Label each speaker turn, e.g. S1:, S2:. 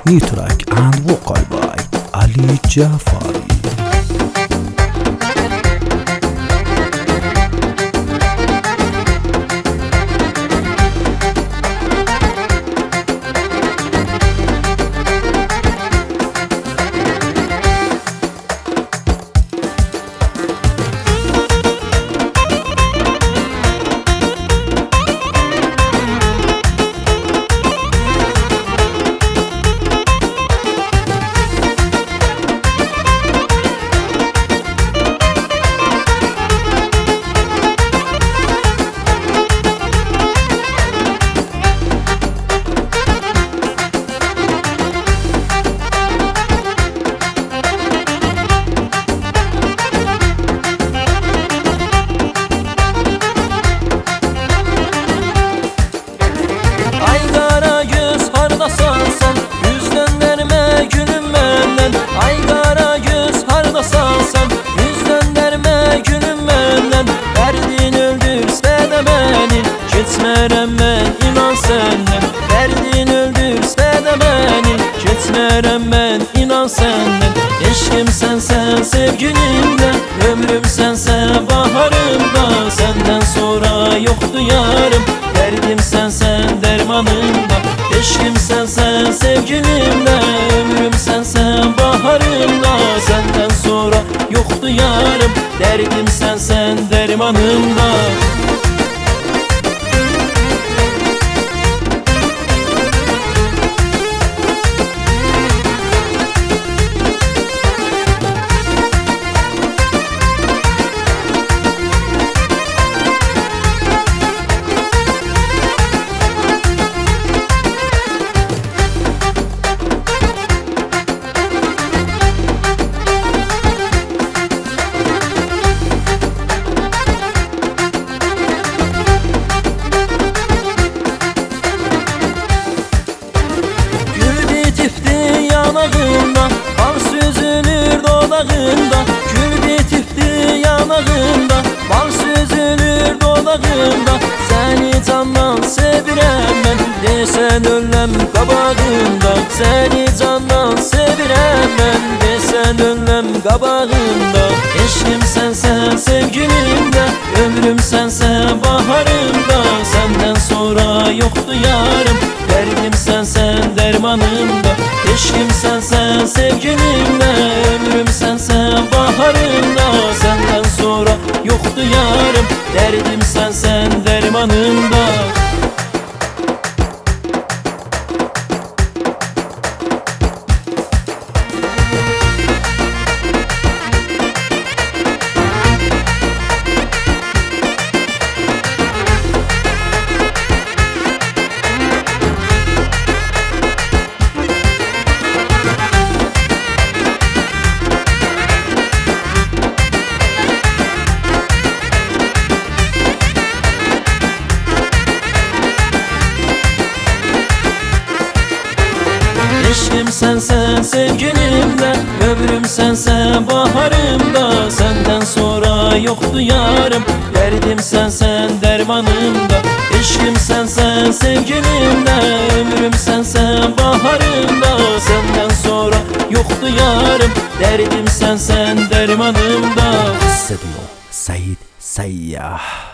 S1: New track and vocal by Ali Jafari.
S2: Geçmerəm mən inan səndən, dərdin öldürsə də məni. Keçmerəm mən inan səndən, eşqim sənsən sevgilimdə, ömrüm sənsən baharımda. Səndən sonra yoxdur yarım, dərdim sənsən dərmanımda. Eşqim sənsən sevgilimdə, ömrüm sənsən baharımda. Səndən sonra yoxdur yarım, dərdim sənsən dərmanımda. Bal süzülür dodağında, gül bitipti yanağında. Bal süzülür dodağında, seni candan sevirəm mən. Desən öləm qabağında, seni candan sevirəm mən. Desən öləm qabağında. Eşqim sənsən sevgilimdə, ömrüm sənsən baharımda. Səndən sonra yoxdur yarım, dərdim sənsən dərmanımda. Eşqim sənsən sevgilimdə, ömrüm sənsən baharımda. Səndən sonra yoxdur yarım, dərdim sənsən dərmanımda. Eşqim sənsən sevgilimdə, ömrüm sənsən baharımda. Səndən sonra yoxdur yarım, dərdim sənsən dərmanımda. Eşqim sənsən sevgilimdə, ömrüm sənsən baharımda. Səndən sonra yoxdur yarım, dərdim sənsən dərmanımda.
S1: Studio Said Sayyah.